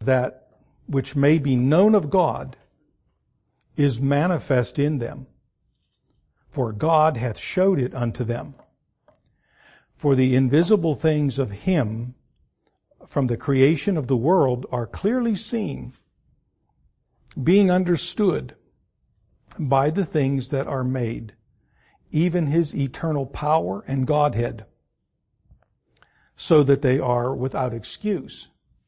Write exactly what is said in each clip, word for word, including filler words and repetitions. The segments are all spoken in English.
that which may be known of God is manifest in them. For God hath showed it unto them. For the invisible things of Him from the creation of the world are clearly seen, being understood by the things that are made, even His eternal power and Godhead, so that they are without excuse.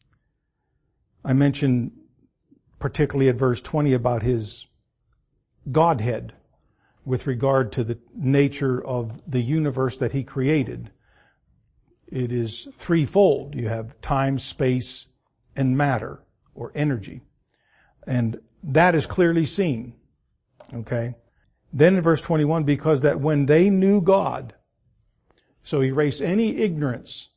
I mentioned particularly at verse twenty about His Godhead with regard to the nature of the universe that He created. It is threefold. You have time, space, and matter, or energy. And that is clearly seen. Okay? Then in verse twenty-one, because that when they knew God, so erase any ignorance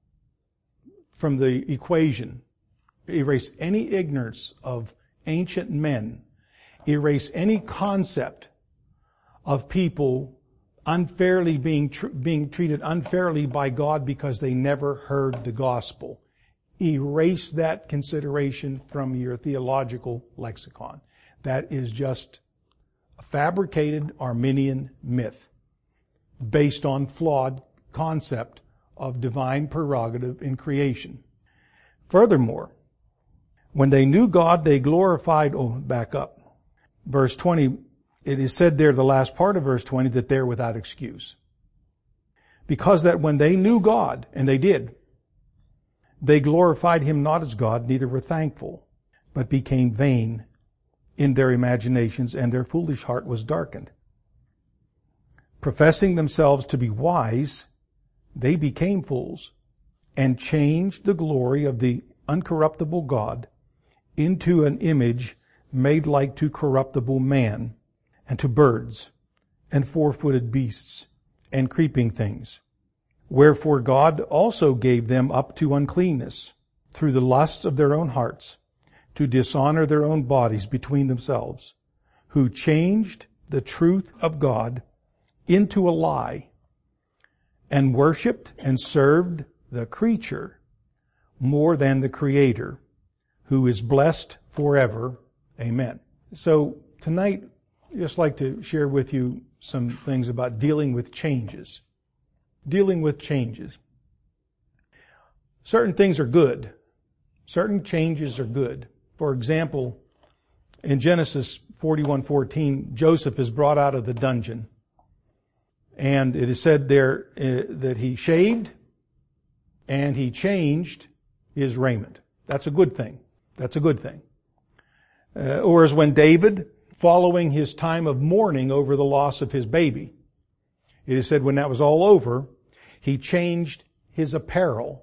from the equation, erase any ignorance of ancient men, erase any concept of people unfairly being tr- being treated unfairly by God because they never heard the gospel. Erase that consideration from your theological lexicon. That is just a fabricated Arminian myth based on flawed concept of divine prerogative in creation. Furthermore, when they knew God, they glorified, oh, back up. Verse twenty, it is said there, the last part of verse twenty, that they're without excuse. Because that when they knew God, and they did, they glorified Him not as God, neither were thankful, but became vain in their imaginations, and their foolish heart was darkened. Professing themselves to be wise, they became fools, and changed the glory of the uncorruptible God into an image made like to corruptible man, and to birds, and four-footed beasts, and creeping things. Wherefore God also gave them up to uncleanness, through the lusts of their own hearts, to dishonor their own bodies between themselves, who changed the truth of God into a lie, and worshipped and served the creature more than the Creator, who is blessed forever. Amen. So tonight, I'd just like to share with you some things about dealing with changes. Dealing with changes. Certain things are good. Certain changes are good. For example, in Genesis forty-one fourteen, Joseph is brought out of the dungeon. And it is said there uh, that he shaved and he changed his raiment. That's a good thing. That's a good thing. Uh, or as when David, following his time of mourning over the loss of his baby, it is said when that was all over, he changed his apparel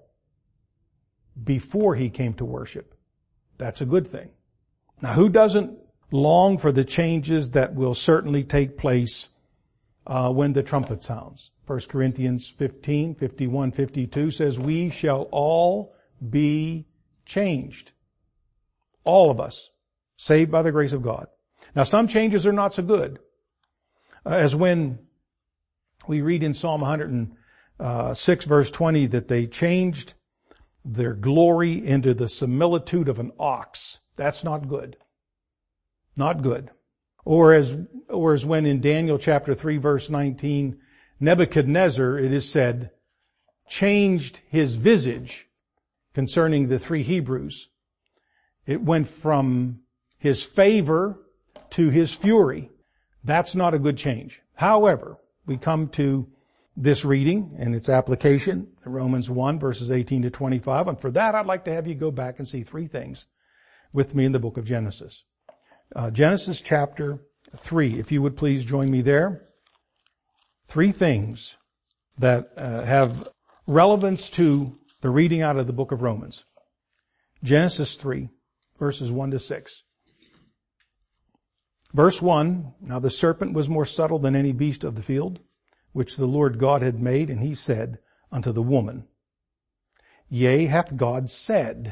before he came to worship. That's a good thing. Now, who doesn't long for the changes that will certainly take place uh, when the trumpet sounds? First Corinthians fifteen, fifty-one, fifty-two says, we shall all be changed. All of us, saved by the grace of God. Now, some changes are not so good. Uh, as when we read in Psalm one hundred six verse twenty that they changed their glory into the similitude of an ox. That's not good. Not good. Or as, or as when in Daniel chapter three verse nineteen, Nebuchadnezzar, it is said, changed his visage concerning the three Hebrews. It went from his favor to his fury. That's not a good change. However, we come to this reading and its application, Romans one verses eighteen to twenty-five. And for that, I'd like to have you go back and see three things with me in the book of Genesis. Uh, Genesis chapter three, if you would please join me there. Three things that uh, have relevance to the reading out of the book of Romans. Genesis three, verses one to six. Verse one, now the serpent was more subtle than any beast of the field, which the Lord God had made, and he said unto the woman, Yea, hath God said,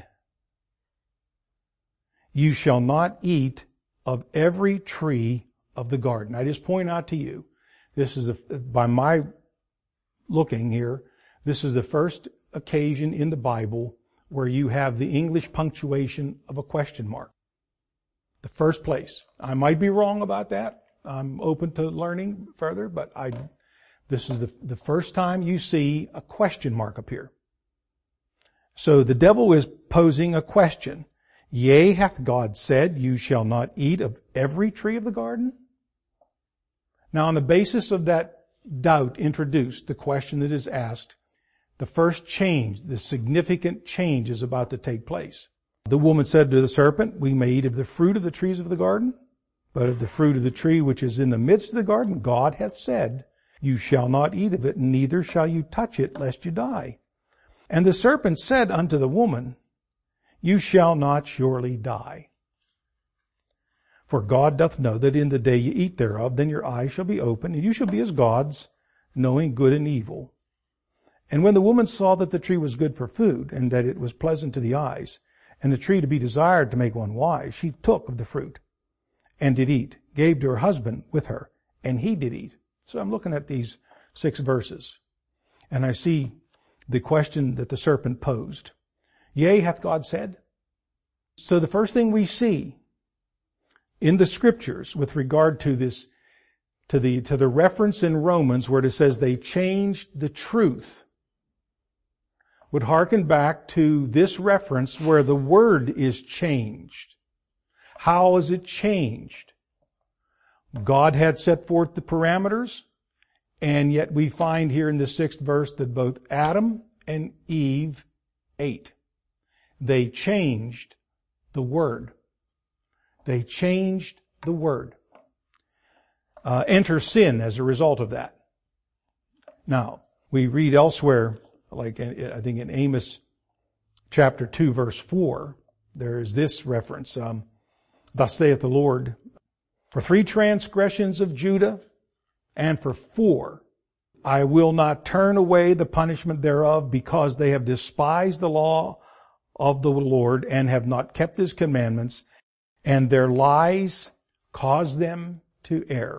You shall not eat of every tree of the garden. I just point out to you, this is, a, by my looking here, this is the first occasion in the Bible where you have the English punctuation of a question mark. The first place. I might be wrong about that. I'm open to learning further, but I, this is the, the first time you see a question mark appear. So the devil is posing a question. Yea, hath God said, you shall not eat of every tree of the garden? Now, on the basis of that doubt introduced, the question that is asked, the first change, the significant change is about to take place. The woman said to the serpent, we may eat of the fruit of the trees of the garden, but of the fruit of the tree which is in the midst of the garden, God hath said, you shall not eat of it, neither shall you touch it, lest you die. And the serpent said unto the woman, you shall not surely die. For God doth know that in the day ye eat thereof, then your eyes shall be opened, and you shall be as gods, knowing good and evil. And when the woman saw that the tree was good for food, and that it was pleasant to the eyes, and the tree to be desired to make one wise, she took of the fruit, and did eat, gave to her husband with her, and he did eat. So I'm looking at these six verses, and I see the question that the serpent posed. Yea, hath God said? So the first thing we see in the scriptures with regard to this, to the, to the reference in Romans where it says they changed the truth, would hearken back to this reference where the word is changed. How is it changed? God had set forth the parameters, and yet we find here in the sixth verse that both Adam and Eve ate. They changed the word. They changed the word. Uh, enter sin as a result of that. Now, we read elsewhere, like I think in Amos chapter two verse four, there is this reference, um, thus saith the Lord, for three transgressions of Judah, and for four, I will not turn away the punishment thereof, because they have despised the law of the Lord, and have not kept His commandments, and their lies cause them to err.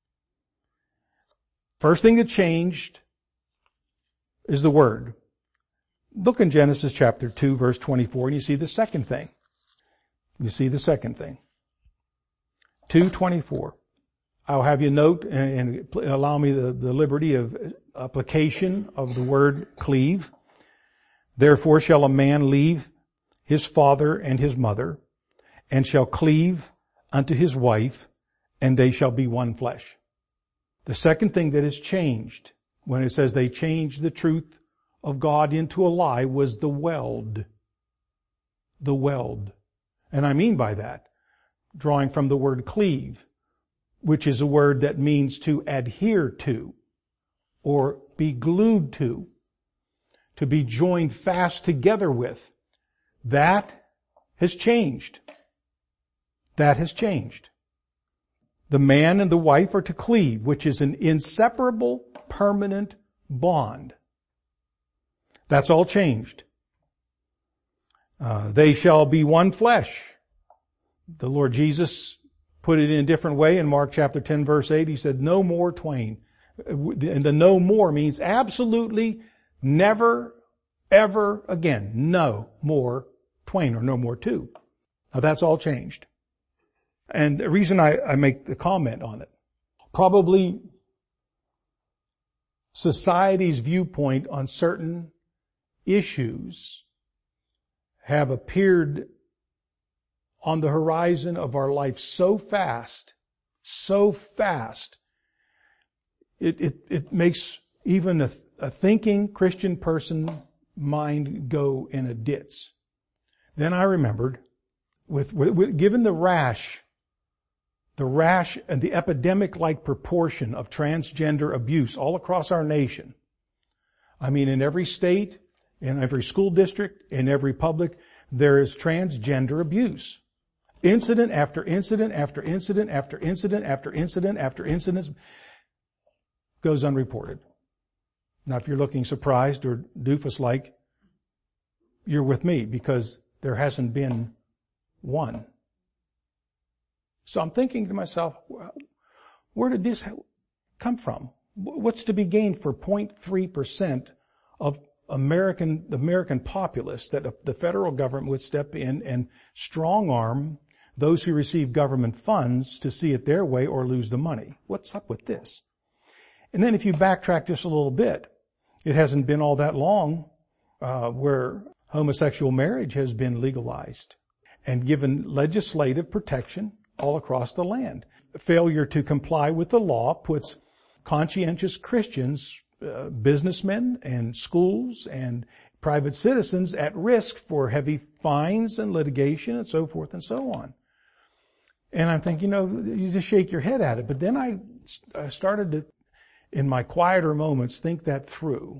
First thing that changed is the word. Look in Genesis chapter two verse twenty-four, and you see the second thing. You see the second thing. two twenty-four. I'll have you note and allow me the, the liberty of application of the word cleave. Therefore shall a man leave his father and his mother, and shall cleave unto his wife, and they shall be one flesh. The second thing that has changed, when it says they changed the truth of God into a lie, was the weld. The weld. And I mean by that, drawing from the word cleave, which is a word that means to adhere to, or be glued to, to be joined fast together with. That has changed. That has changed. The man and the wife are to cleave, which is an inseparable, permanent bond. That's all changed. Uh, they shall be one flesh. The Lord Jesus put it in a different way in Mark chapter ten verse eight. He said, no more twain. And the no more means absolutely never, ever again. No more twain, or no more two. Now that's all changed. And the reason I, I make the comment on it, probably society's viewpoint on certain issues have appeared on the horizon of our life so fast, so fast, it, it, it makes even a, a thinking Christian person mind go in a ditz. Then I remembered, with, with, with given the rash, the rash and the epidemic-like proportion of transgender abuse all across our nation. I mean, in every state, in every school district, in every public, there is transgender abuse. Incident after incident after incident after incident after incident after incident goes unreported. Now, if you're looking surprised or doofus-like, you're with me, because there hasn't been one. So I'm thinking to myself, where did this come from? What's to be gained for zero point three percent of American, the American populace, that the federal government would step in and strong arm those who receive government funds to see it their way or lose the money. What's up with this? And then if you backtrack just a little bit, it hasn't been all that long uh, where homosexual marriage has been legalized and given legislative protection all across the land. Failure to comply with the law puts conscientious Christians, uh, businessmen and schools and private citizens at risk for heavy fines and litigation and so forth and so on. And I'm thinking, you know, you just shake your head at it. But then I, I started to, in my quieter moments, think that through.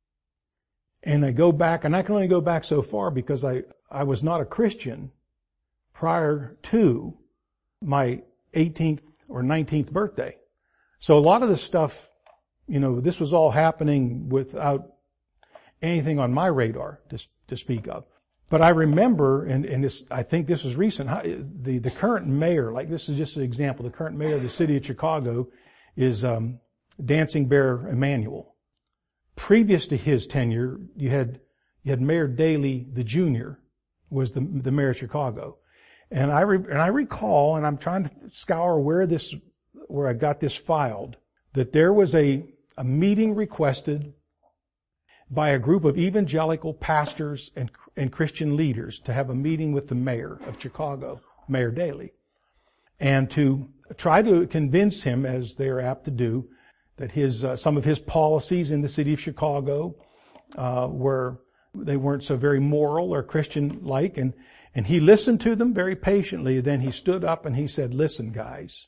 And I go back, and I can only go back so far because I, I was not a Christian prior to my eighteenth or nineteenth birthday. So a lot of this stuff, you know, this was all happening without anything on my radar to, to speak of. But I remember, and, and this, I think this is recent, the, the current mayor, like this is just an example, the current mayor of the city of Chicago is um, Dancing Bear Emanuel. Previous to his tenure, you had you had Mayor Daley the Junior was the the mayor of Chicago, and I re, and I recall, and I'm trying to scour where this where I got this filed, that there was a a meeting requested by a group of evangelical pastors and and Christian leaders to have a meeting with the mayor of Chicago, Mayor Daley, and to try to convince him, as they are apt to do, that his uh, some of his policies in the city of Chicago uh, were they weren't so very moral or Christian-like, and and he listened to them very patiently. Then he stood up and he said, "Listen, guys,"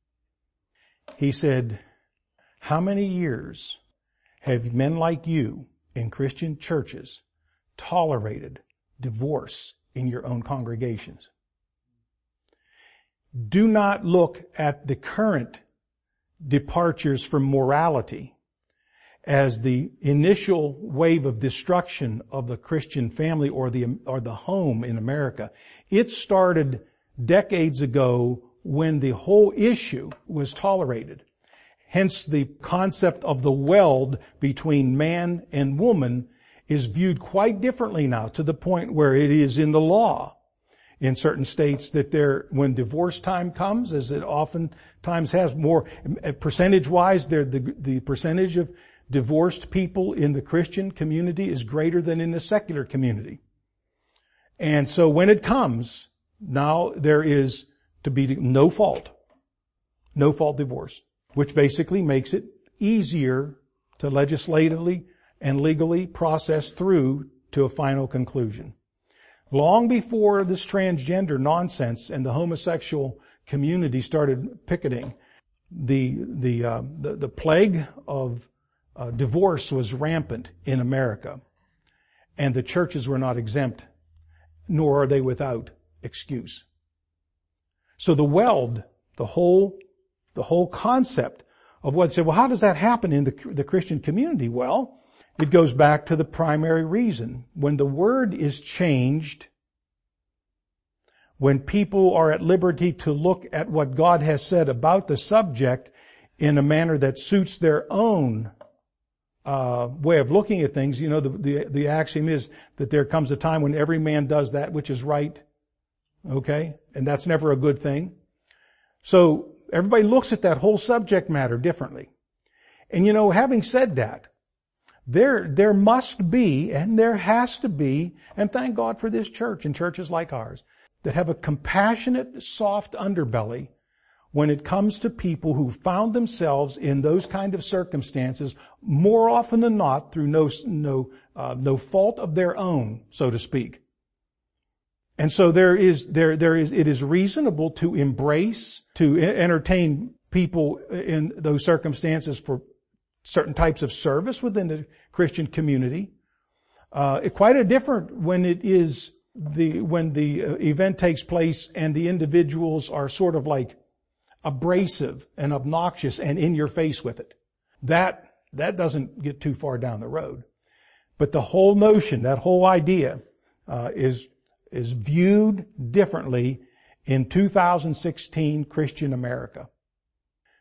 he said, "how many years have men like you in Christian churches tolerated divorce in your own congregations? Do not look at the current departures from morality as the initial wave of destruction of the Christian family or the or the home in America. It started decades ago when the whole issue was tolerated. Hence the concept of the weld between man and woman is viewed quite differently now, to the point where it is in the law in certain states that there, when divorce time comes, as it oftentimes has, more percentage-wise, there the the percentage of divorced people in the Christian community is greater than in the secular community. And so when it comes, now there is to be no fault, no fault divorce, which basically makes it easier to legislatively and legally process through to a final conclusion. Long before this transgender nonsense and the homosexual community started picketing, the the uh, the, the plague of uh, divorce was rampant in America, and the churches were not exempt, nor are they without excuse. So the weld, the whole the whole concept of what said, well, how does that happen in the the Christian community? Well, it goes back to the primary reason. When the word is changed, when people are at liberty to look at what God has said about the subject in a manner that suits their own uh way of looking at things, you know, the, the the axiom is that there comes a time when every man does that which is right. Okay? And that's never a good thing. So everybody looks at that whole subject matter differently. And you know, having said that, There, there must be, and there has to be, and thank God for this church and churches like ours, that have a compassionate, soft underbelly when it comes to people who found themselves in those kind of circumstances, more often than not through no, no, uh, no fault of their own, so to speak. And so there is, there, there is, it is reasonable to embrace, to entertain people in those circumstances for certain types of service within the Christian community. Uh, quite a different when it is the, when the uh, event takes place and the individuals are sort of like abrasive and obnoxious and in your face with it. That, that doesn't get too far down the road. But the whole notion, that whole idea, uh, is, is viewed differently in two thousand sixteen Christian America.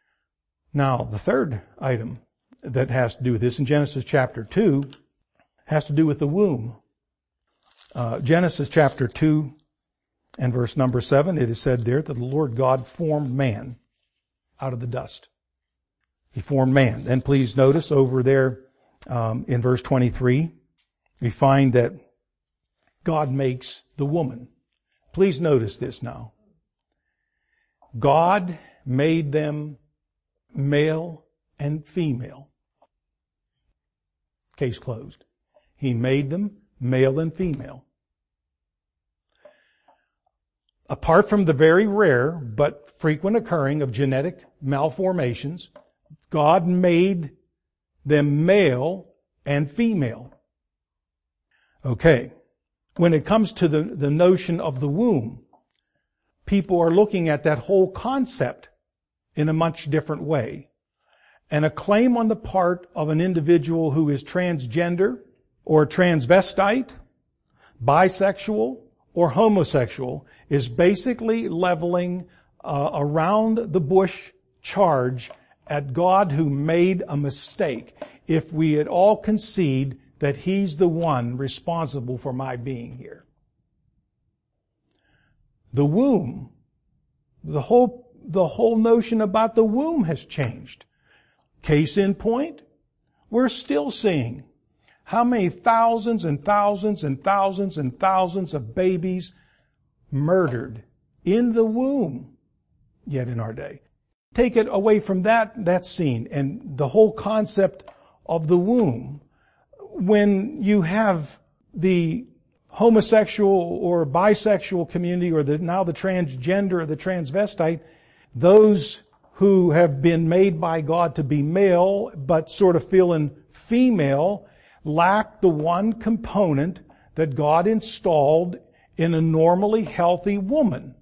Now, the third item that has to do with this in Genesis chapter two has to do with the womb. Uh, Genesis chapter two and verse number seven, it is said there that the Lord God formed man out of the dust. He formed man. And please notice over there um, in verse twenty-three, we find that God makes the woman. Please notice this now. God made them male and female. Case closed. He made them male and female. Apart from the very rare but frequent occurring of genetic malformations, God made them male and female. Okay. When it comes to the, the notion of the womb, people are looking at that whole concept in a much different way. And a claim on the part of an individual who is transgender or transvestite, bisexual, or homosexual is basically leveling uh, around the bush charge at God who made a mistake. If we at all concede that He's the one responsible for my being here. The womb, the whole, the whole notion about the womb has changed. Case in point, we're still seeing how many thousands and thousands and thousands and thousands of babies murdered in the womb yet in our day. Take it away from that, that scene and the whole concept of the womb. When you have the homosexual or bisexual community or the, now the transgender or the transvestite, those who have been made by God to be male but sort of feeling female lack the one component that God installed in a normally healthy woman,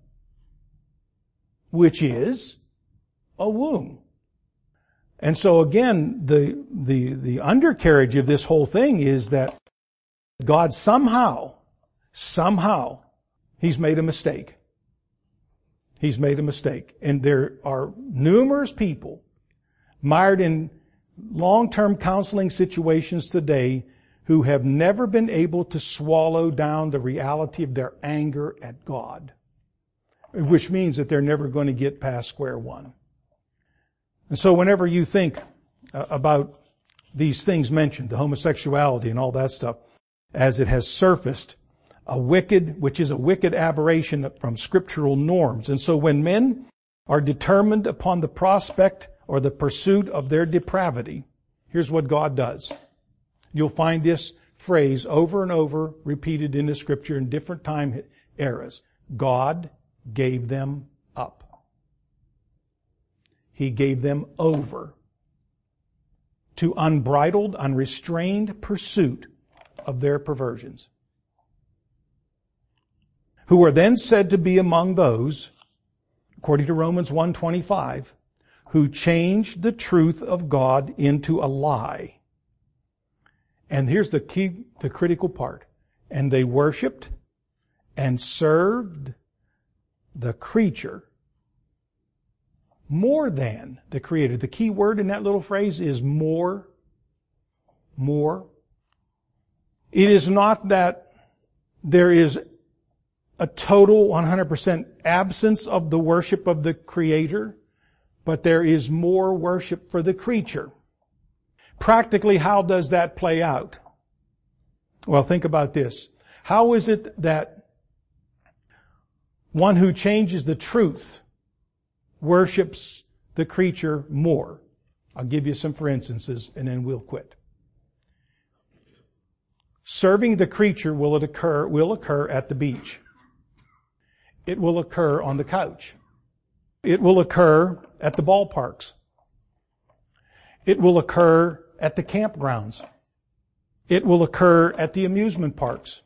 which is a womb. And so again, the, the, the undercarriage of this whole thing is that God somehow, somehow, He's made a mistake. He's made a mistake. And there are numerous people mired in long-term counseling situations today who have never been able to swallow down the reality of their anger at God, which means that they're never going to get past square one. And so whenever you think uh, about these things mentioned, the homosexuality and all that stuff, as it has surfaced, a wicked, which is a wicked aberration from scriptural norms. And so when men are determined upon the prospect or the pursuit of their depravity, here's what God does. You'll find this phrase over and over repeated in the scripture in different time eras. God gave them up. He gave them over to unbridled, unrestrained pursuit of their perversions, who are then said to be among those, according to Romans one twenty-five, who changed the truth of God into a lie. And here's the key, the critical part. And they worshiped and served the creature more than the Creator. The key word in that little phrase is more. More. It is not that there is a total one hundred percent absence of the worship of the Creator, but there is more worship for the creature. Practically, how does that play out? Well, think about this. How is it that one who changes the truth worships the creature more? I'll give you some for instances and then we'll quit. Serving the creature will it occur, will occur at the beach. It will occur on the couch. It will occur at the ballparks. It will occur at the campgrounds. It will occur at the amusement parks.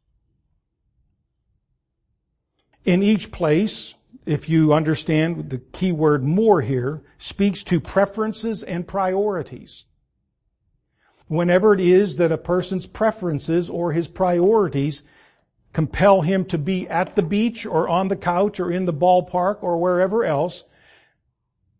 In each place, if you understand the key word more here, speaks to preferences and priorities. Whenever it is that a person's preferences or his priorities compel him to be at the beach or on the couch or in the ballpark or wherever else,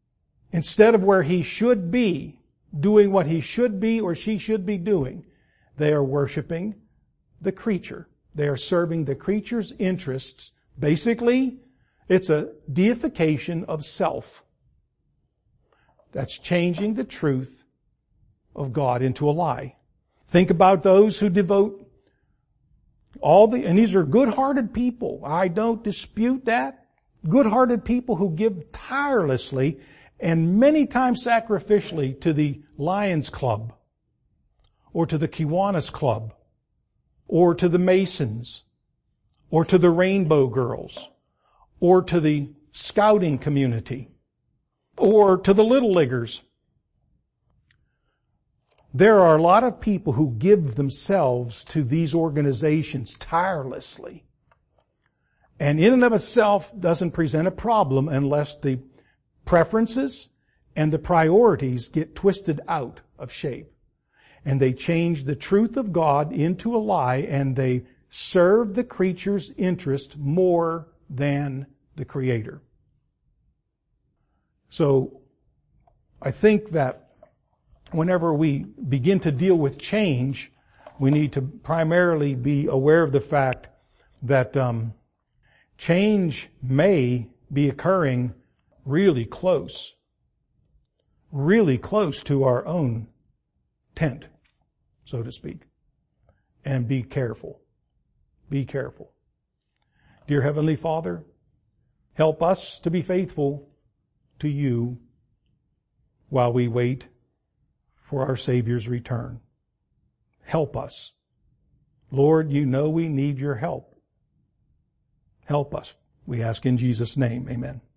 instead of where he should be, doing what he should be or she should be doing, They are worshiping the creature. They are serving the creature's interests. Basically, it's a deification of self. That's changing the truth of God into a lie. Think about those who devote all the, and these are good-hearted people. I don't dispute that. Good-hearted people who give tirelessly and many times sacrificially to the Lions Club, or to the Kiwanis Club, or to the Masons, or to the Rainbow Girls, or to the scouting community, or to the Little Leaguers. There are a lot of people who give themselves to these organizations tirelessly. And in and of itself doesn't present a problem unless the preferences and the priorities get twisted out of shape. And they change the truth of God into a lie, and they serve the creature's interest more than the Creator. So, I think that whenever we begin to deal with change, we need to primarily be aware of the fact that um, change may be occurring really close, really close to our own tent, so to speak. And be careful. Be careful. Dear Heavenly Father, help us to be faithful to you while we wait for our Savior's return. Help us. Lord, you know we need your help. Help us. We ask in Jesus' name. Amen.